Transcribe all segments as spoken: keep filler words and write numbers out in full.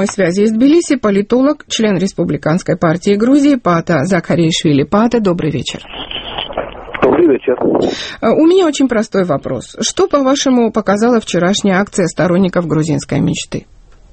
На связи из Тбилиси политолог, член Республиканской партии Грузии Паата Закаришвили. Паата, добрый вечер. Добрый вечер. У меня очень простой вопрос. Что, по-вашему, показала вчерашняя акция сторонников грузинской мечты?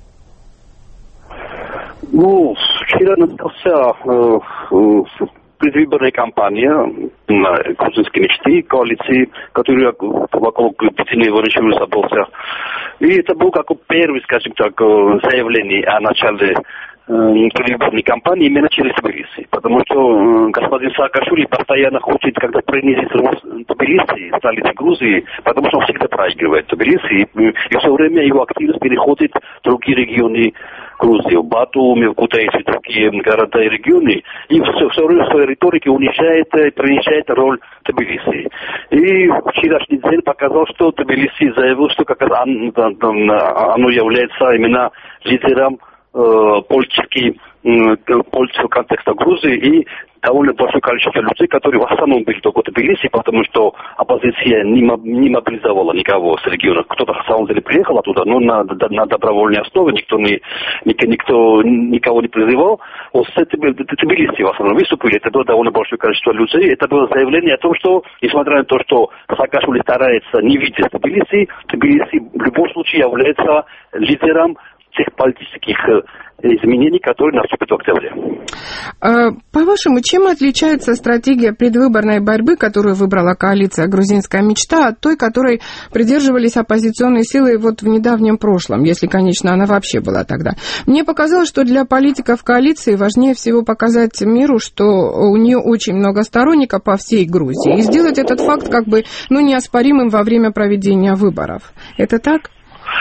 Ну, вчера начался э, предвыборная кампания на грузинской мечты, коалиции, которая вокруг Петина Ивановича собрался. И это был как первый, скажем так, заявление о начале предвыборной кампании именно через Тбилиси. Потому что э, господин Саакашвили постоянно хочет как-то принизить Тбилиси, столицу Грузии, потому что он всегда проигрывает Тбилиси, и, и все время его активность переходит в другие регионы Грузии, в Батуми, в Кутаиси, другие города и регионы, и все, все время в своей риторике унижает и принижает роль Тбилиси. И вчерашний день показал, что Тбилиси заявил, что как раз оно является именно лидером политический, политического контекста Грузии и довольно большое количество людей, которые в основном были только в Тбилиси, потому что оппозиция не, не мобилизовала никого с региона. Кто-то на самом деле приехал оттуда, но на, на добровольной основе никто, не, никто никого не призывал. Вот с Тбилиси в основном выступили, это было довольно большое количество людей. Это было заявление о том, что, несмотря на то, что Саакашвили старается не видеть Тбилиси, Тбилиси в любом случае является лидером тех политических изменений, которые наступят в октябре. По-вашему, чем отличается стратегия предвыборной борьбы, которую выбрала коалиция «Грузинская мечта», от той, которой придерживались оппозиционные силы вот в недавнем прошлом, если, конечно, она вообще была тогда? Мне показалось, что для политиков коалиции важнее всего показать миру, что у нее очень много сторонников по всей Грузии, и сделать этот факт как бы, ну, неоспоримым во время проведения выборов. Это так?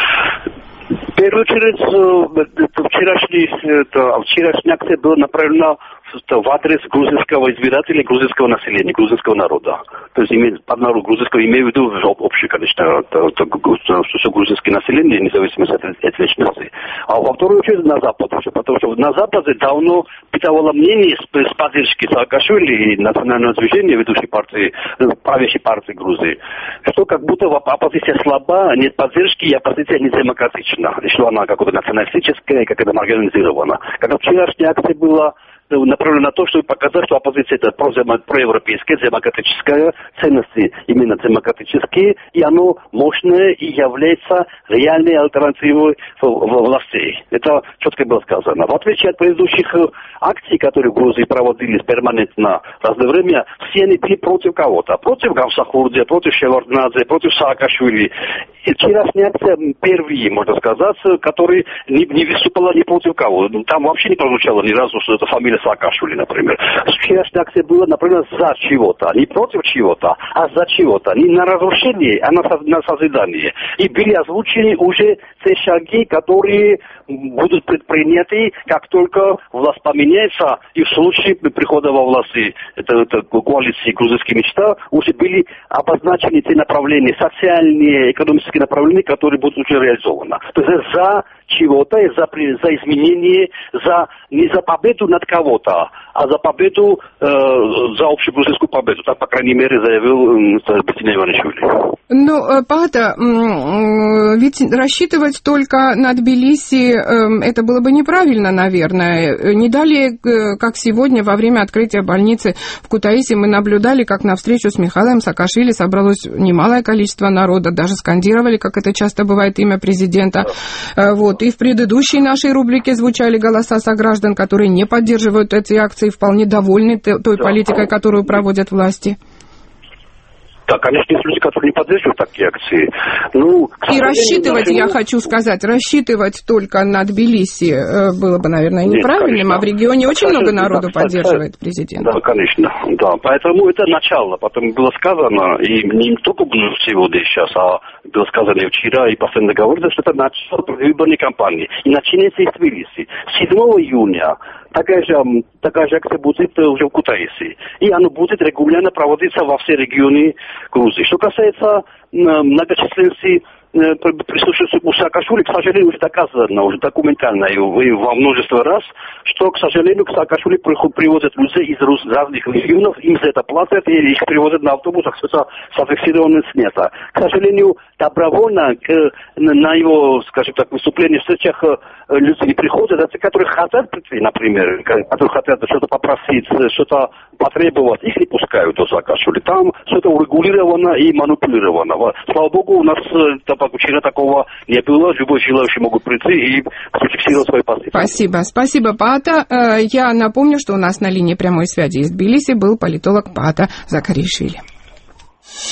В первую очередь, вчерашняя, это, вчерашняя акция была направлена в адрес грузинского избирателя, грузинского населения, грузинского народа. То есть под народу грузинского имею в виду общее, конечно, все грузинское население, независимо от этничности. А во вторую очередь на Запад уже, потому что на Западе давно питало мнение с, с поддержки Саакашвили и национального движения, ведущей партии, правящей партии Грузии, что как будто оппозиция слаба, нет поддержки, и оппозиция не демократична, что она какая-то националистическая, какая-то маргинализирована. Когда вчерашняя акция была направлена на то, чтобы показать, что оппозиция это проевропейская, демократическая, ценности именно демократические, и оно мощное и является реальной альтернативой властей. Это четко было сказано. В отличие от предыдущих акций, которые в Грузии проводились перманентно в разное время, все они были против кого-то. Против Гамсахурди, против Шеварднадзе, против Саакашвили. И вчерашняя акция первые, можно сказать, которые не, не выступала ни против кого. Там вообще не прозвучало ни разу, что это фамилия Саакашвили, например. Вчерашняя акция была, например, за чего-то, не против чего-то, а за чего-то. Не на разрушение, а на, на созидание. И были озвучены уже те шаги, которые будут предприняты, как только власть поменяется, и в случае прихода во власти это, это, коалиции «Грузинская мечта» уже были обозначены те направления, социальные, экономические направления, которые будут уже реализованы. То есть за чего-то, за, за изменение, за, не за победу над кого-то, а за победу, э, за общегрузинскую победу. Так, по крайней мере, заявил э, Петин Иванович. Ну, Паата, ведь рассчитывать только на Тбилиси, э, это было бы неправильно, наверное. Не далее, как сегодня, во время открытия больницы в Кутаиси, мы наблюдали, как на встречу с Михаилом Саакашвили собралось немалое количество народа, даже скандировали, как это часто бывает, имя президента. Вот. И в предыдущей нашей рубрике звучали голоса сограждан, которые не поддерживают эти акции, вполне довольны той политикой, которую проводят власти. Да, конечно, есть люди, которые не поддерживают такие акции. Ну, и рассчитывать, я хочу сказать, рассчитывать только на Тбилиси было бы, наверное, неправильным, Нет, а в регионе очень много народу да, поддерживает да, президента. Да, конечно, да. Поэтому это начало. Потом было сказано, и не только сегодня сейчас, а было сказано и вчера, и постоянно говорится, что это начало предвыборной кампании. И начинается из Тбилиси. седьмого июня такая же, такая же акция будет уже в Кутаиси. И она будет регулярно проводиться во все регионы Грузии. Что касается многочисленности присутствующим у Саакашвили, к сожалению, уже доказано, уже документально и во множество раз, что, к сожалению, к Саакашвили привозят людей из разных регионов, им за это платят, и их привозят на автобусах с зафиксированным снято. К сожалению, добровольно к, на его, скажем так, выступление в встречах люди не приходят, а те, которые хотят прийти, например, которые хотят что-то попросить, что-то потребовать, их не пускают до Саакашвили. Там что-то урегулировано и манипулировано. Слава богу, у нас вчера такого не было. Любой желающий могут прийти и зафиксировать свои позиции. Спасибо. Спасибо, Паата. Я напомню, что у нас на линии прямой связи из Тбилиси был политолог Паата Закаришвили.